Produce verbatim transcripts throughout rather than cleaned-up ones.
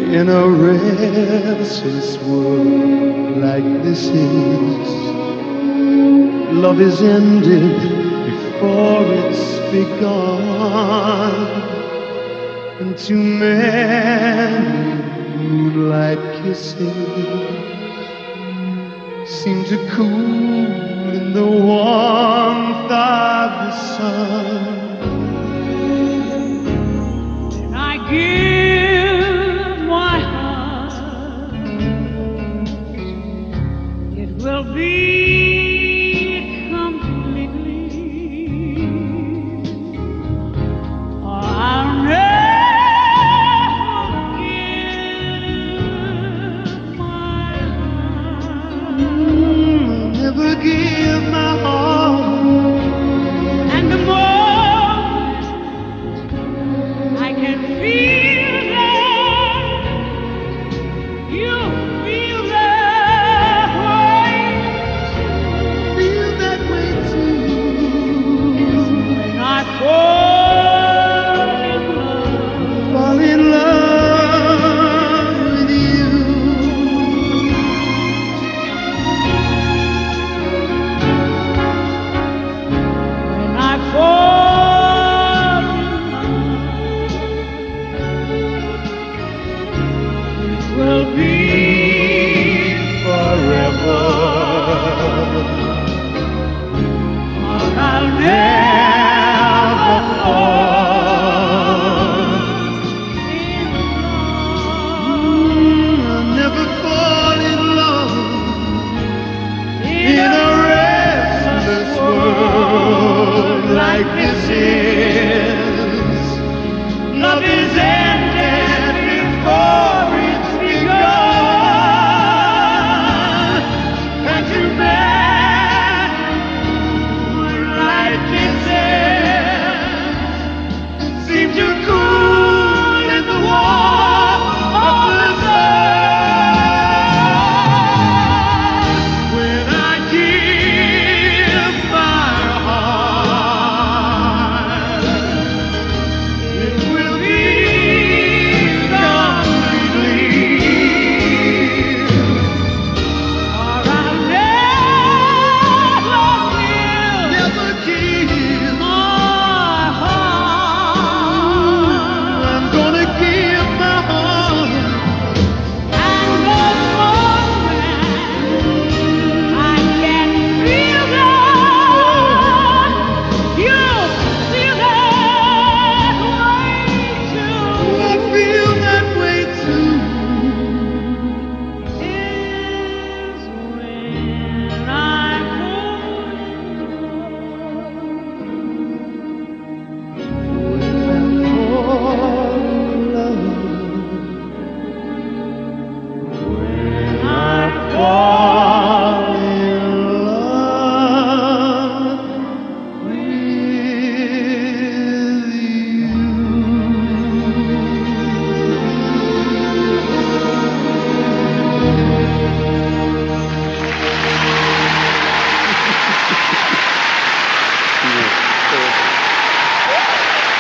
In a restless world like this is, love is ended before it's begun, and too many moonlight kisses seem to cool in the warmth of the sun. And I give my heart, it will be completely, or I'll never give my heart. Never give my all, and the more I can feel that you feel that way, feel that way too. when I fall in love, Fall in love with you. when I fall in love, it will be Forever, or I'll never fall in love. I'll never fall in love In in a restless world like this is. Love is ended before it's begun, and too many moonlight kisses seem to cool in the warmth of the sun. When I give my heart, it will be completely, Or I'll never never give. my heart. I'm gonna give my heart. And the moment I can feel that, you feel that way too. I feel that way too. Is when I Fall in love with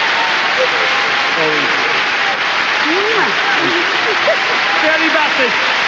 Shirley Bassey.